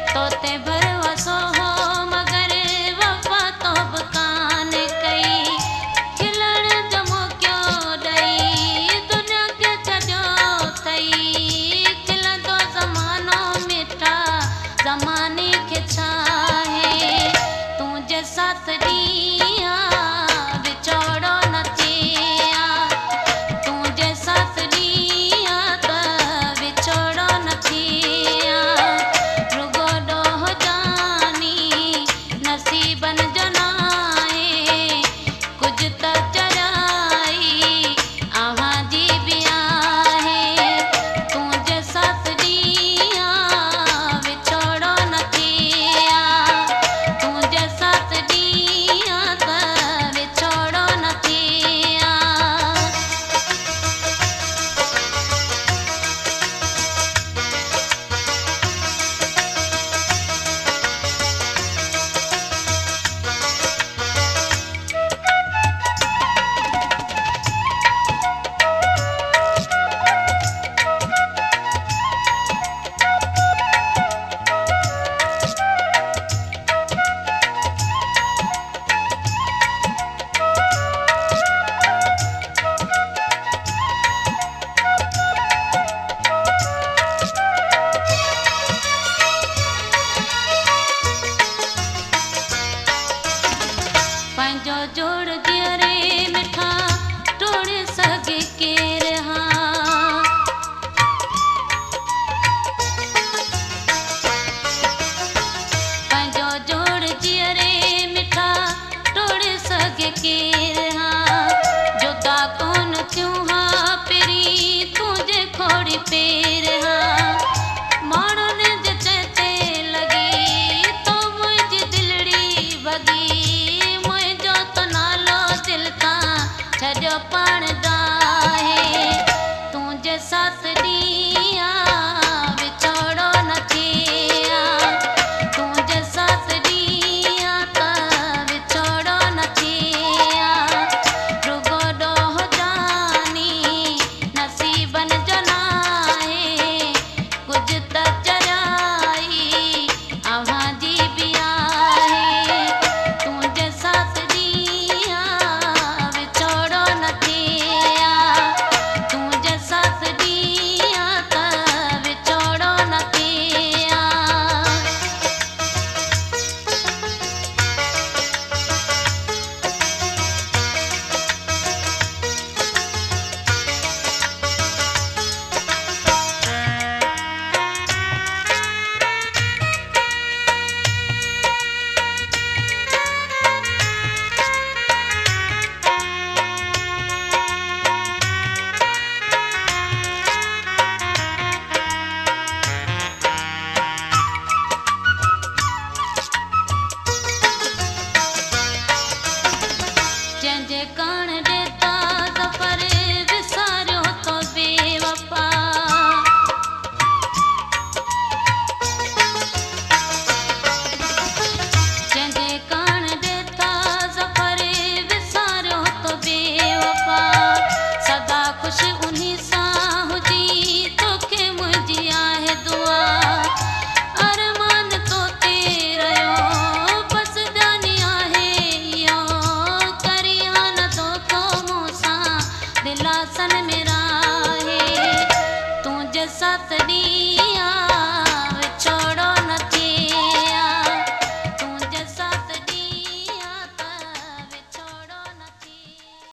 तोते भरवसो हो मगर वफा तो बकान कई खिलण जो मौक़ो ॾई दुनिया के छॾियो थई खिलंदो ज़मानो मिठा ज़माने खे छा है तुंहिंजे साथ ॾींहं विछोड़ो न थिए तुंहिंजे साथ ॾींहं त विछोड़ो न थिए रुगो ॾोह जानी नसीबनि जो नाहे कुझु त चढ़ाई अव्हां जी बि आहे तुंहिंजे साथ ॾींहं विछोड़ो न थिए तुंहिंजे साथ ॾींहं त विछोड़ो न थिए पंहिंजो जोड़